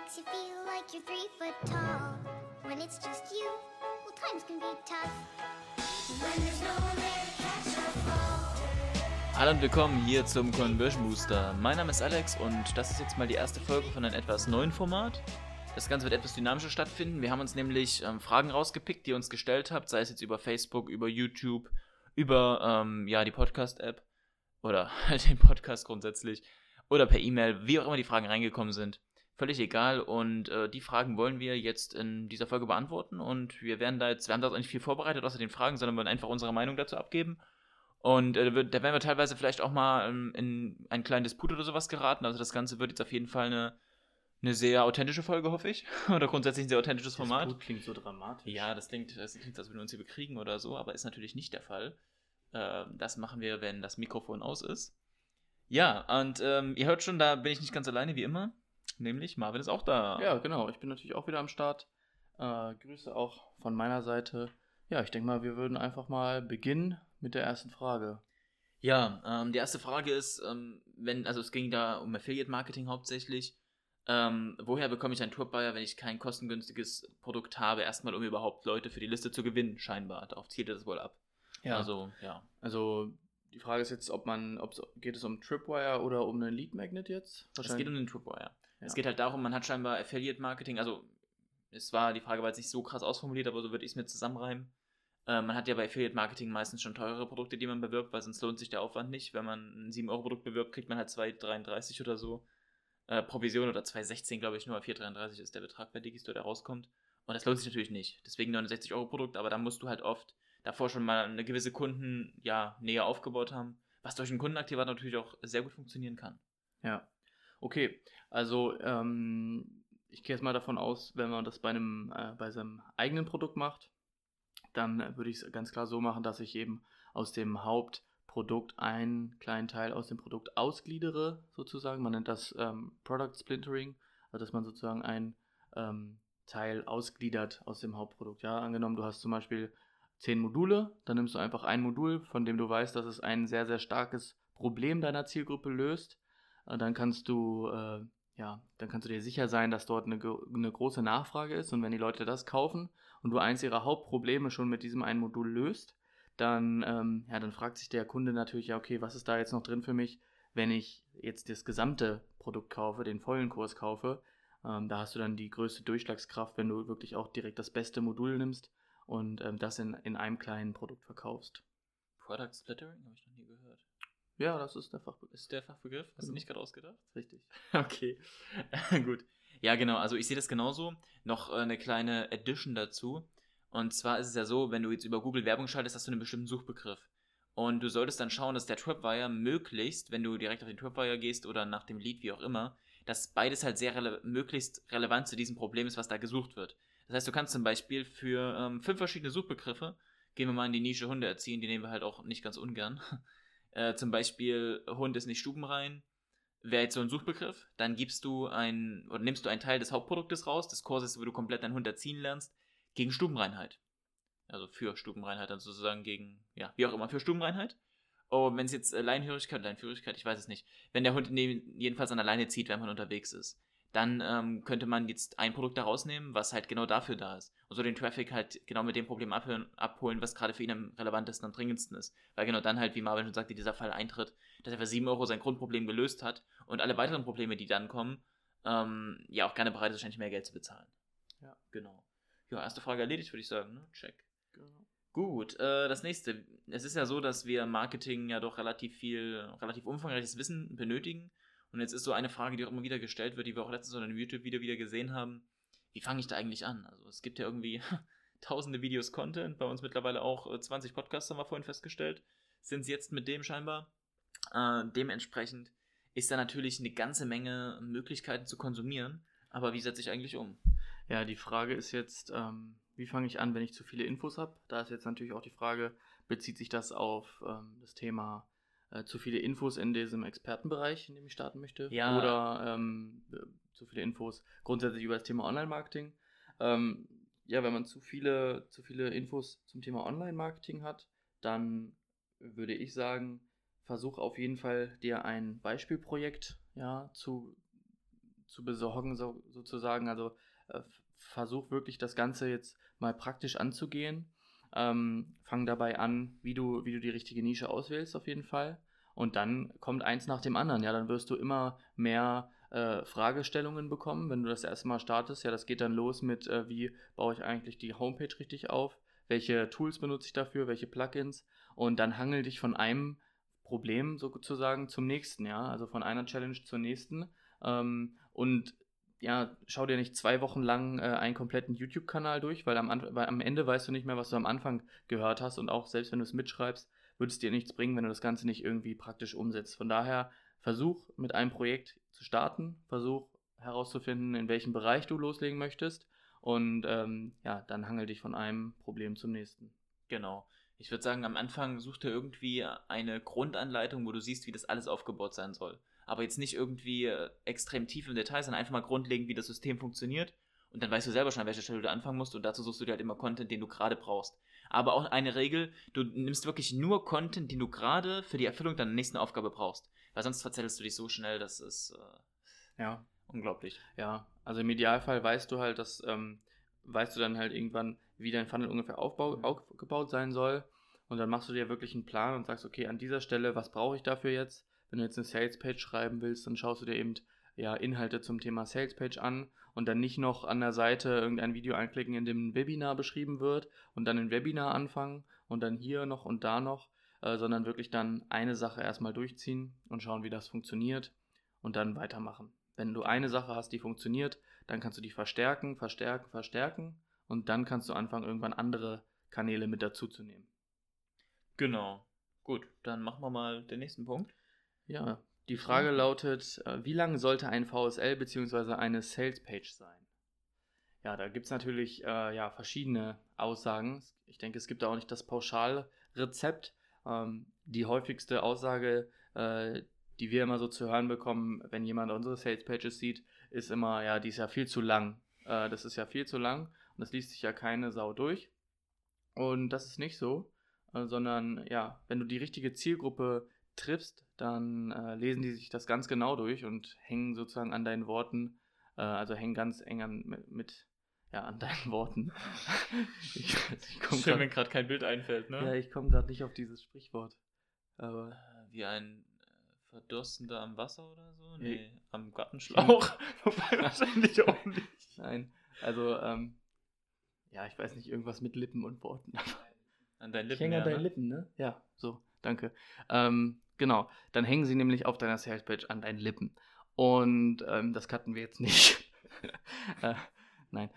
makes you feel like you're 3 foot tall. When it's just you, well, times can be tough. When there's no one there to catch or fall. Hallo und willkommen hier zum Conversion Booster. Mein Name ist Alex und das ist jetzt mal die erste Folge von einem etwas neuen Format. Das Ganze wird etwas dynamischer stattfinden. Wir haben uns nämlich Fragen rausgepickt, die ihr uns gestellt habt, sei es jetzt über Facebook, über YouTube, über die Podcast-App oder halt den Podcast grundsätzlich oder per E-Mail, wie auch immer die Fragen reingekommen sind. Völlig egal und die Fragen wollen wir jetzt in dieser Folge beantworten und wir haben da jetzt auch nicht viel vorbereitet außer den Fragen, sondern wollen einfach unsere Meinung dazu abgeben. Und da werden wir teilweise vielleicht auch mal in einen kleinen Disput oder sowas geraten. Also das Ganze wird jetzt auf jeden Fall eine sehr authentische Folge, hoffe ich. Oder grundsätzlich ein sehr authentisches Format. Disput klingt so dramatisch. Ja, das klingt, als würden wir uns hier bekriegen oder so, aber ist natürlich nicht der Fall. Das machen wir, wenn das Mikrofon aus ist. Ja, und ihr hört schon, da bin ich nicht ganz alleine, wie immer. Nämlich Marvin ist auch da. Ja, genau. Ich bin natürlich auch wieder am Start. Grüße auch von meiner Seite. Ja, ich denke mal, wir würden einfach mal beginnen mit der ersten Frage. Ja, die erste Frage ist, es ging da um Affiliate-Marketing hauptsächlich. Woher bekomme ich einen Tourbuyer, wenn ich kein kostengünstiges Produkt habe? Erstmal, um überhaupt Leute für die Liste zu gewinnen, scheinbar. Darauf zielt es wohl ab. Ja. Also Die Frage ist jetzt, geht es um Tripwire oder um einen Lead Magnet jetzt? Es geht um den Tripwire. Ja. Es geht halt darum, man hat scheinbar Affiliate-Marketing, also die Frage war jetzt nicht so krass ausformuliert, aber so würde ich es mir zusammenreimen. Man hat ja bei Affiliate-Marketing meistens schon teurere Produkte, die man bewirbt, weil sonst lohnt sich der Aufwand nicht. Wenn man ein 7-Euro-Produkt bewirbt, kriegt man halt 2,33 oder so Provision oder 2,16 glaube ich nur, 4,33 ist der Betrag bei Digistore, der rauskommt. Und das lohnt sich natürlich nicht. Deswegen 69-Euro-Produkt, aber da musst du halt oft davor schon mal eine gewisse Nähe aufgebaut haben, was durch einen Kundenaktivator natürlich auch sehr gut funktionieren kann. Ja, okay. Also ich gehe jetzt mal davon aus, wenn man das bei seinem eigenen Produkt macht, dann würde ich es ganz klar so machen, dass ich eben aus dem Hauptprodukt einen kleinen Teil aus dem Produkt ausgliedere, sozusagen. Man nennt das Product Splintering, also dass man sozusagen einen Teil ausgliedert aus dem Hauptprodukt. Ja, angenommen, du hast zum Beispiel 10 Module, dann nimmst du einfach ein Modul, von dem du weißt, dass es ein sehr, sehr starkes Problem deiner Zielgruppe löst. Dann kannst du dir sicher sein, dass dort eine große Nachfrage ist, und wenn die Leute das kaufen und du eins ihrer Hauptprobleme schon mit diesem einen Modul löst, dann fragt sich der Kunde natürlich, ja okay, was ist da jetzt noch drin für mich, wenn ich jetzt das gesamte Produkt kaufe, den vollen Kurs kaufe. Da hast du dann die größte Durchschlagskraft, wenn du wirklich auch direkt das beste Modul nimmst und das in einem kleinen Produkt verkaufst. Product Splittering habe ich noch nie gehört. Ja, das ist der Fachbegriff. Ist der Fachbegriff? Hast du nicht gerade ausgedacht? Richtig. Okay, gut. Ja, genau, also ich sehe das genauso. Noch eine kleine Addition dazu. Und zwar ist es ja so, wenn du jetzt über Google Werbung schaltest, hast du einen bestimmten Suchbegriff. Und du solltest dann schauen, dass der Tripwire möglichst, wenn du direkt auf den Tripwire gehst oder nach dem Lead, wie auch immer, dass beides halt möglichst relevant zu diesem Problem ist, was da gesucht wird. Das heißt, du kannst zum Beispiel für 5 verschiedene Suchbegriffe, gehen wir mal in die Nische Hunde erziehen, die nehmen wir halt auch nicht ganz ungern. Zum Beispiel Hund ist nicht stubenrein, wäre jetzt so ein Suchbegriff, dann nimmst du einen Teil des Hauptproduktes raus, des Kurses, wo du komplett deinen Hund erziehen lernst, gegen Stubenreinheit. Also für Stubenreinheit, dann sozusagen gegen, ja, wie auch immer, für Stubenreinheit. Und wenn es jetzt Leinenführigkeit, ich weiß es nicht, wenn der Hund jedenfalls an der Leine zieht, wenn man unterwegs ist, dann könnte man jetzt ein Produkt da rausnehmen, was halt genau dafür da ist. Und so den Traffic halt genau mit dem Problem abholen, was gerade für ihn am relevantesten und dringendsten ist. Weil genau dann halt, wie Marvin schon sagte, dieser Fall eintritt, dass er für 7 Euro sein Grundproblem gelöst hat und alle weiteren Probleme, die dann kommen, auch gerne bereit ist, wahrscheinlich mehr Geld zu bezahlen. Ja. Genau. Ja, erste Frage erledigt, würde ich sagen, ne? Check. Genau. Gut, das nächste. Es ist ja so, dass wir im Marketing ja doch relativ umfangreiches Wissen benötigen. Und jetzt ist so eine Frage, die auch immer wieder gestellt wird, die wir auch letztens in einem YouTube-Video wieder gesehen haben. Wie fange ich da eigentlich an? Also es gibt ja irgendwie tausende Videos Content, bei uns mittlerweile auch 20 Podcasts, haben wir vorhin festgestellt, sind es jetzt mit dem scheinbar. Dementsprechend ist da natürlich eine ganze Menge Möglichkeiten zu konsumieren. Aber wie setze ich eigentlich um? Ja, die Frage ist jetzt, wie fange ich an, wenn ich zu viele Infos habe? Da ist jetzt natürlich auch die Frage, bezieht sich das auf das Thema zu viele Infos in diesem Expertenbereich, in dem ich starten möchte? Ja. Oder zu viele Infos grundsätzlich über das Thema Online-Marketing? Wenn man zu viele Infos zum Thema Online-Marketing hat, dann würde ich sagen, versuch auf jeden Fall dir ein Beispielprojekt zu zu besorgen, sozusagen. Also versuch wirklich das Ganze jetzt mal praktisch anzugehen. Fang dabei an, wie du die richtige Nische auswählst auf jeden Fall. Und dann kommt eins nach dem anderen. Ja, dann wirst du immer mehr Fragestellungen bekommen, wenn du das erste Mal startest. Ja, das geht dann los mit, wie baue ich eigentlich die Homepage richtig auf? Welche Tools benutze ich dafür? Welche Plugins? Und dann hangel dich von einem Problem sozusagen zum nächsten, ja, also von einer Challenge zur nächsten. Und ja, schau dir nicht 2 Wochen lang einen kompletten YouTube-Kanal durch, weil am Ende weißt du nicht mehr, was du am Anfang gehört hast, und auch selbst wenn du es mitschreibst, würde es dir nichts bringen, wenn du das Ganze nicht irgendwie praktisch umsetzt. Von daher versuch mit einem Projekt zu starten, versuch herauszufinden, in welchem Bereich du loslegen möchtest, und ja, dann hangel dich von einem Problem zum nächsten. Genau. Ich würde sagen, am Anfang such dir irgendwie eine Grundanleitung, wo du siehst, wie das alles aufgebaut sein soll. Aber jetzt nicht irgendwie extrem tief im Detail, sondern einfach mal grundlegend, wie das System funktioniert. Und dann weißt du selber schon, an welcher Stelle du anfangen musst, und dazu suchst du dir halt immer Content, den du gerade brauchst. Aber auch eine Regel, du nimmst wirklich nur Content, den du gerade für die Erfüllung deiner nächsten Aufgabe brauchst. Weil sonst verzettelst du dich so schnell, das ist Ja. unglaublich. Ja, also im Idealfall weißt du halt, weißt du dann halt irgendwann, wie dein Funnel ungefähr aufgebaut sein soll. Und dann machst du dir wirklich einen Plan und sagst, okay, an dieser Stelle, was brauche ich dafür jetzt? Wenn du jetzt eine Salespage schreiben willst, dann schaust du dir eben ja Inhalte zum Thema Salespage an und dann nicht noch an der Seite irgendein Video anklicken, in dem ein Webinar beschrieben wird, und dann ein Webinar anfangen und dann hier noch und da noch, sondern wirklich dann eine Sache erstmal durchziehen und schauen, wie das funktioniert, und dann weitermachen. Wenn du eine Sache hast, die funktioniert, dann kannst du die verstärken und dann kannst du anfangen, irgendwann andere Kanäle mit dazuzunehmen. Genau. Gut, dann machen wir mal den nächsten Punkt. Ja, die Frage lautet, wie lang sollte ein VSL bzw. eine Salespage sein? Ja, da gibt es natürlich verschiedene Aussagen. Ich denke, es gibt da auch nicht das Pauschalrezept. Die häufigste Aussage, die wir immer so zu hören bekommen, wenn jemand unsere Salespages sieht, ist immer, ja, die ist ja viel zu lang. Das ist ja viel zu lang und das liest sich ja keine Sau durch. Und das ist nicht so, sondern ja, wenn du die richtige Zielgruppe triffst, dann lesen die sich das ganz genau durch und hängen sozusagen an deinen Worten, also hängen ganz eng an deinen Worten. Schön, wenn gerade kein Bild einfällt, ne? Ja, ich komme gerade nicht auf dieses Sprichwort. Aber wie ein Verdurstender am Wasser oder so? Nee, am Gartenschlauch. Wobei wahrscheinlich auch nicht. Nein, also, ich weiß nicht, irgendwas mit Lippen und Worten. An deinen Lippen, ich hänge an deinen Lippen, ne? Ja, so, danke. Genau, dann hängen sie nämlich auf deiner Salespage an deinen Lippen. Und das cutten wir jetzt nicht. Nein.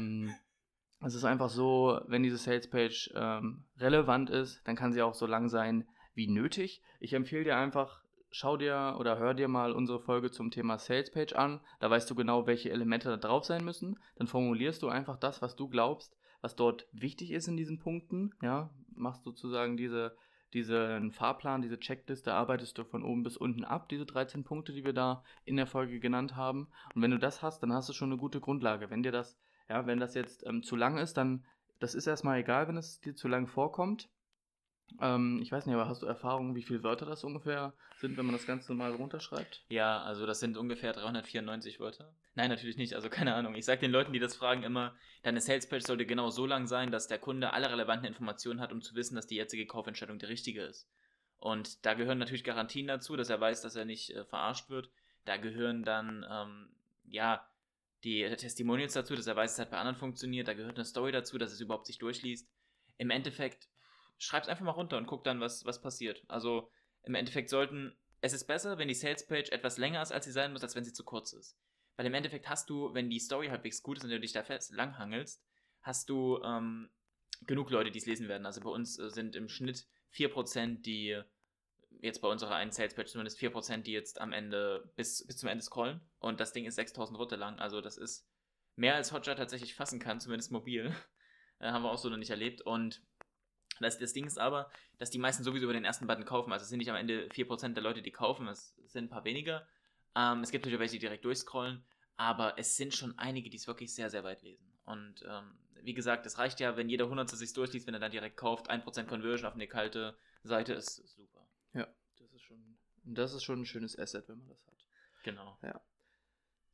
Es ist einfach so, wenn diese Salespage relevant ist, dann kann sie auch so lang sein wie nötig. Ich empfehle dir einfach, schau dir oder hör dir mal unsere Folge zum Thema Salespage an. Da weißt du genau, welche Elemente da drauf sein müssen. Dann formulierst du einfach das, was du glaubst, was dort wichtig ist in diesen Punkten. Ja, machst sozusagen diesen Fahrplan, diese Checkliste, arbeitest du von oben bis unten ab, diese 13 Punkte, die wir da in der Folge genannt haben. Und wenn du das hast, dann hast du schon eine gute Grundlage. Wenn das jetzt zu lang ist, dann, das ist erstmal egal, wenn es dir zu lang vorkommt. Ich weiß nicht, aber hast du Erfahrung, wie viele Wörter das ungefähr sind, wenn man das Ganze mal runterschreibt? Ja, also das sind ungefähr 394 Wörter. Nein, natürlich nicht, also keine Ahnung. Ich sage den Leuten, die das fragen, immer, deine Salespage sollte genau so lang sein, dass der Kunde alle relevanten Informationen hat, um zu wissen, dass die jetzige Kaufentscheidung die richtige ist. Und da gehören natürlich Garantien dazu, dass er weiß, dass er nicht verarscht wird. Da gehören dann, die Testimonials dazu, dass er weiß, dass es halt bei anderen funktioniert. Da gehört eine Story dazu, dass es überhaupt sich durchliest. Im Endeffekt, schreib's einfach mal runter und guck dann, was passiert. Also im Endeffekt es ist besser, wenn die Salespage etwas länger ist, als sie sein muss, als wenn sie zu kurz ist. Weil im Endeffekt hast du, wenn die Story halbwegs gut ist und du dich da fest langhangelst, hast du genug Leute, die es lesen werden. Also bei uns sind im Schnitt 4%, die jetzt bei unserer einen Salespage zumindest 4%, die jetzt am Ende bis zum Ende scrollen. Und das Ding ist 6000 Worte lang. Also das ist mehr als Hotjar tatsächlich fassen kann, zumindest mobil. Haben wir auch so noch nicht erlebt. Und das Ding ist aber, dass die meisten sowieso über den ersten Button kaufen. Also es sind nicht am Ende 4% der Leute, die kaufen. Es sind ein paar weniger. Es gibt natürlich welche, die direkt durchscrollen. Aber es sind schon einige, die es wirklich sehr, sehr weit lesen. Und wie gesagt, es reicht ja, wenn jeder Hundertste sich durchliest, wenn er dann direkt kauft. 1% Conversion auf eine kalte Seite ist super. Ja, das ist schon ein schönes Asset, wenn man das hat. Genau. Ja.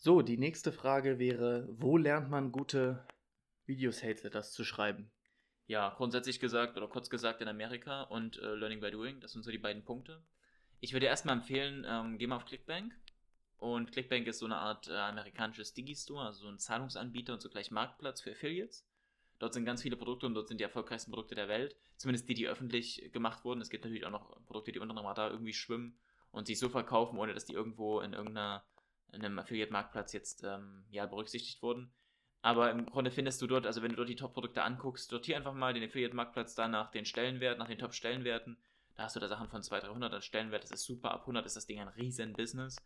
So, die nächste Frage wäre, wo lernt man gute Video-Sales-Letters zu schreiben? Ja, grundsätzlich gesagt oder kurz gesagt in Amerika und Learning by Doing, das sind so die beiden Punkte. Ich würde erstmal empfehlen, geh mal auf ClickBank. Und ClickBank ist so eine Art amerikanisches Digi-Store, also so ein Zahlungsanbieter und zugleich Marktplatz für Affiliates. Dort sind ganz viele Produkte und dort sind die erfolgreichsten Produkte der Welt. Zumindest die öffentlich gemacht wurden. Es gibt natürlich auch noch Produkte, die unter dem Radar irgendwie schwimmen und sich so verkaufen, ohne dass die irgendwo in einem Affiliate-Marktplatz jetzt berücksichtigt wurden. Aber im Grunde findest du dort, also wenn du dort die Top-Produkte anguckst, sortier einfach mal den Affiliate-Marktplatz da nach den Stellenwerten, nach den Top-Stellenwerten. Da hast du da Sachen von 200, 300 an Stellenwert, das ist super. Ab 100 ist das Ding ein riesen Business.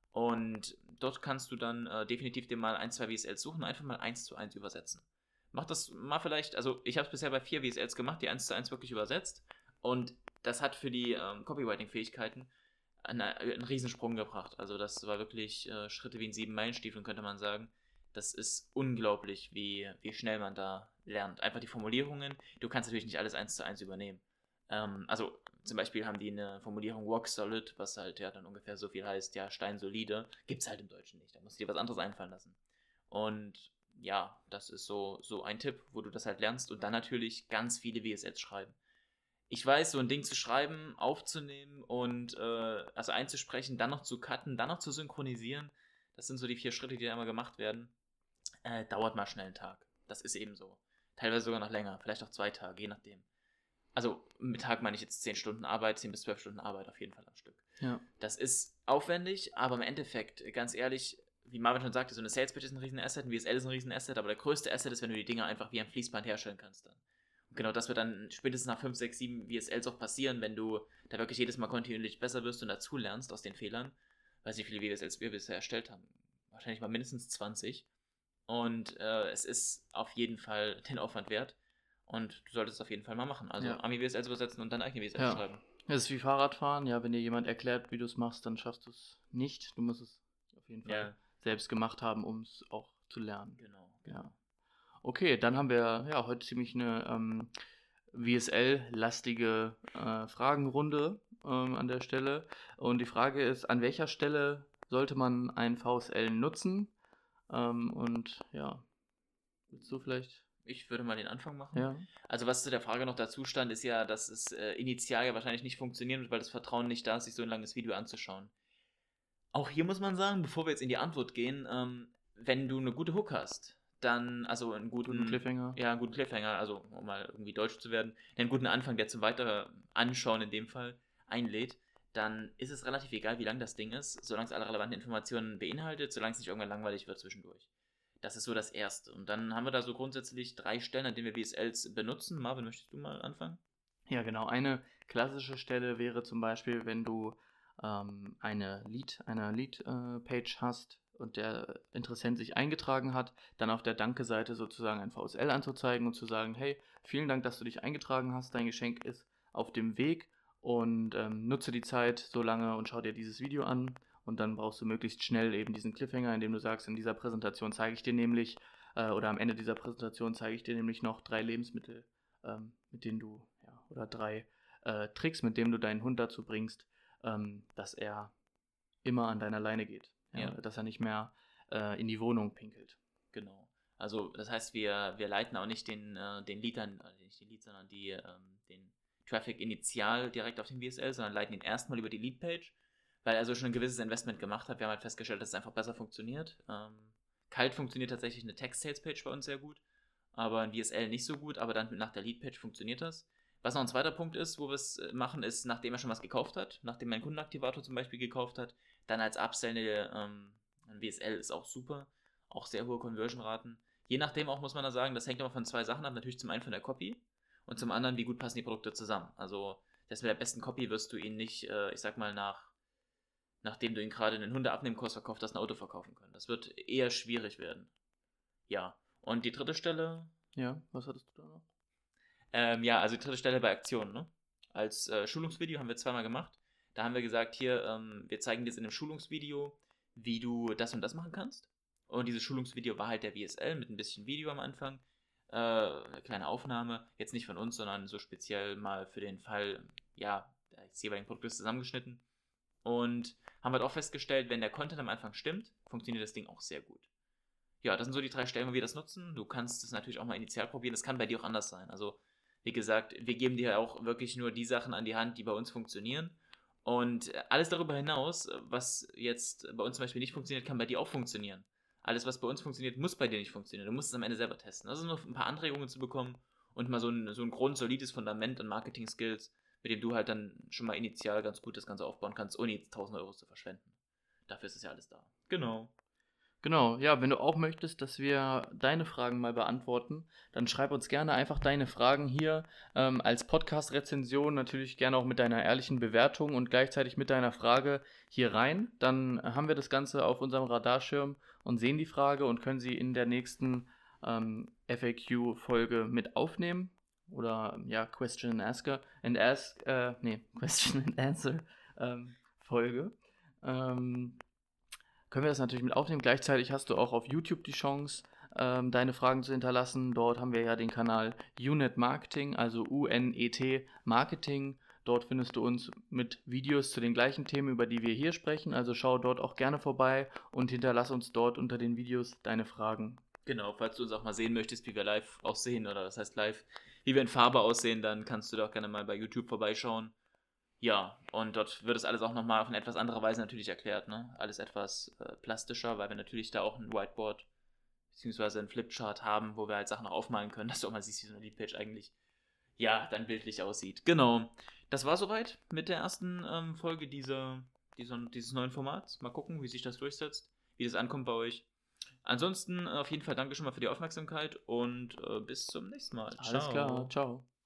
Und dort kannst du dann definitiv dir mal 1, 2 VSLs suchen und einfach mal 1:1 übersetzen. Mach das mal vielleicht, also ich habe es bisher bei 4 VSLs gemacht, die 1:1 wirklich übersetzt. Und das hat für die Copywriting-Fähigkeiten einen Riesensprung gebracht. Also das war wirklich Schritte wie in 7-Meilen-Stiefeln, könnte man sagen. Das ist unglaublich, wie schnell man da lernt. Einfach die Formulierungen. Du kannst natürlich nicht alles 1:1 übernehmen. Also zum Beispiel haben die eine Formulierung rock solid, was halt ja dann ungefähr so viel heißt, ja, steinsolide. Gibt's halt im Deutschen nicht. Da musst du dir was anderes einfallen lassen. Und ja, das ist so ein Tipp, wo du das halt lernst. Und dann natürlich ganz viele VSLs schreiben. Ich weiß, so ein Ding zu schreiben, aufzunehmen und also einzusprechen, dann noch zu cutten, dann noch zu synchronisieren, das sind so die 4 Schritte, die da immer gemacht werden. Dauert mal schnell einen Tag. Das ist eben so. Teilweise sogar noch länger, vielleicht auch 2 Tage, je nachdem. Also mit Tag meine ich jetzt 10 Stunden Arbeit, 10 bis 12 Stunden Arbeit auf jeden Fall am Stück. Ja. Das ist aufwendig, aber im Endeffekt, ganz ehrlich, wie Marvin schon sagte, so eine Sales Pitch ist ein riesen Asset, ein VSL ist ein riesen Asset, aber der größte Asset ist, wenn du die Dinge einfach wie ein Fließband herstellen kannst dann. Und genau das wird dann spätestens nach 5, 6, 7 VSLs auch passieren, wenn du da wirklich jedes Mal kontinuierlich besser wirst und dazu lernst aus den Fehlern. Weiß nicht, wie viele VSLs wir bisher erstellt haben. Wahrscheinlich mal mindestens 20. Und es ist auf jeden Fall den Aufwand wert. Und du solltest es auf jeden Fall mal machen. Also Ja. Ami-VSLs übersetzen und dann eigene VSLs Ja. schreiben. Es ist wie Fahrradfahren. Ja, wenn dir jemand erklärt, wie du es machst, dann schaffst du es nicht. Du musst es auf jeden Fall Ja, selbst gemacht haben, um es auch zu lernen. genau. Ja. Okay, dann haben wir ja heute ziemlich eine VSL-lastige Fragenrunde an der Stelle. Und die Frage ist, an welcher Stelle sollte man ein VSL nutzen? Und ja, willst du vielleicht? Ich würde mal den Anfang machen. Ja. Also was zu der Frage noch dazu stand, ist ja, dass es initial ja wahrscheinlich nicht funktionieren wird, weil das Vertrauen nicht da ist, sich so ein langes Video anzuschauen. Auch hier muss man sagen, bevor wir jetzt in die Antwort gehen, wenn du eine gute Hook hast, dann, also einen guten Cliffhanger. Ja, einen guten Cliffhanger, also um mal irgendwie deutsch zu werden, einen guten Anfang, der zum weiter Anschauen in dem Fall einlädt, dann ist es relativ egal, wie lang das Ding ist, solange es alle relevanten Informationen beinhaltet, solange es nicht irgendwann langweilig wird zwischendurch. Das ist so das Erste. Und dann haben wir da so grundsätzlich 3 Stellen, an denen wir VSLs benutzen. Marvin, möchtest du mal anfangen? Ja, genau. Eine klassische Stelle wäre zum Beispiel, wenn du eine Lead-Page hast und der Interessent sich eingetragen hat, dann auf der Danke-Seite sozusagen ein VSL anzuzeigen und zu sagen, hey, vielen Dank, dass du dich eingetragen hast, dein Geschenk ist auf dem Weg und nutze die Zeit so lange und schau dir dieses Video an. Und dann brauchst du möglichst schnell eben diesen Cliffhanger, indem du sagst, in dieser Präsentation zeige ich dir nämlich, oder am Ende dieser Präsentation zeige ich dir nämlich noch 3 Lebensmittel, mit denen du, ja, oder 3 Tricks, mit denen du deinen Hund dazu bringst, dass er immer an deiner Leine geht. Ja. Dass er nicht mehr in die Wohnung pinkelt. Genau. Also das heißt, wir leiten auch nicht den Lead an, nicht den Lead, sondern den Traffic initial direkt auf den VSL, sondern leiten ihn erstmal über die Lead-Page, weil er so schon ein gewisses Investment gemacht hat. Wir haben halt festgestellt, dass es einfach besser funktioniert. Kalt funktioniert tatsächlich eine Text-Sales-Page bei uns sehr gut, aber ein VSL nicht so gut, aber dann nach der Lead-Page funktioniert das. Was noch ein zweiter Punkt ist, wo wir es machen, ist, nachdem er schon was gekauft hat, nachdem er einen Kundenaktivator zum Beispiel gekauft hat, dann als Upsell ein VSL ist auch super, auch sehr hohe Conversion-Raten. Je nachdem auch, muss man da sagen, das hängt immer von 2 Sachen ab, natürlich zum einen von der Copy und zum anderen, wie gut passen die Produkte zusammen. Also, das mit der besten Copy wirst du ihn nicht, ich sag mal, nachdem du ihn gerade in den Hundeabnehmkurs verkauft hast, ein Auto verkaufen können. Das wird eher schwierig werden. Ja, und die dritte Stelle... Ja, was hattest du da noch? Ja, also die dritte Stelle bei Aktionen, ne? Als Schulungsvideo haben wir 2-mal gemacht. Da haben wir gesagt, hier, wir zeigen dir jetzt in einem Schulungsvideo, wie du das und das machen kannst. Und dieses Schulungsvideo war halt der VSL mit ein bisschen Video am Anfang. Eine kleine Aufnahme, jetzt nicht von uns, sondern so speziell mal für den Fall, ja, des jeweiligen Produktes zusammengeschnitten. Und haben halt auch festgestellt, wenn der Content am Anfang stimmt, funktioniert das Ding auch sehr gut. Ja, das sind so die 3 Stellen, wo wir das nutzen. Du kannst es natürlich auch mal initial probieren. Das kann bei dir auch anders sein. Also, wie gesagt, wir geben dir auch wirklich nur die Sachen an die Hand, die bei uns funktionieren. Und alles darüber hinaus, was jetzt bei uns zum Beispiel nicht funktioniert, kann bei dir auch funktionieren. Alles, was bei uns funktioniert, muss bei dir nicht funktionieren. Du musst es am Ende selber testen. Das ist nur ein paar Anregungen zu bekommen und mal so ein grundsolides Fundament an Marketing-Skills, mit dem du halt dann schon mal initial ganz gut das Ganze aufbauen kannst, ohne jetzt 1.000 Euro zu verschwenden. Dafür ist es ja alles da. Genau. Genau, ja, wenn du auch möchtest, dass wir deine Fragen mal beantworten, dann schreib uns gerne einfach deine Fragen hier als Podcast-Rezension, natürlich gerne auch mit deiner ehrlichen Bewertung und gleichzeitig mit deiner Frage hier rein. Dann haben wir das Ganze auf unserem Radarschirm und sehen die Frage und können sie in der nächsten FAQ-Folge mit aufnehmen. Oder ja, Question and Answer Folge. Können wir das natürlich mit aufnehmen. Gleichzeitig hast du auch auf YouTube die Chance, deine Fragen zu hinterlassen. Dort haben wir ja den Kanal UNET Marketing, also UNET Marketing. Dort findest du uns mit Videos zu den gleichen Themen, über die wir hier sprechen. Also schau dort auch gerne vorbei und hinterlass uns dort unter den Videos deine Fragen. Genau, falls du uns auch mal sehen möchtest, wie wir live aussehen, oder das heißt live, wie wir in Farbe aussehen, dann kannst du doch gerne mal bei YouTube vorbeischauen. Ja, und dort wird es alles auch nochmal auf eine etwas andere Weise natürlich erklärt, ne? Alles etwas plastischer, weil wir natürlich da auch ein Whiteboard bzw. ein Flipchart haben, wo wir halt Sachen auch aufmalen können, dass du auch mal siehst, wie so eine Leadpage eigentlich, ja, dann bildlich aussieht. Genau, das war soweit mit der ersten Folge dieses neuen Formats. Mal gucken, wie sich das durchsetzt, wie das ankommt bei euch. Ansonsten auf jeden Fall danke schon mal für die Aufmerksamkeit und bis zum nächsten Mal. Alles klar, ciao.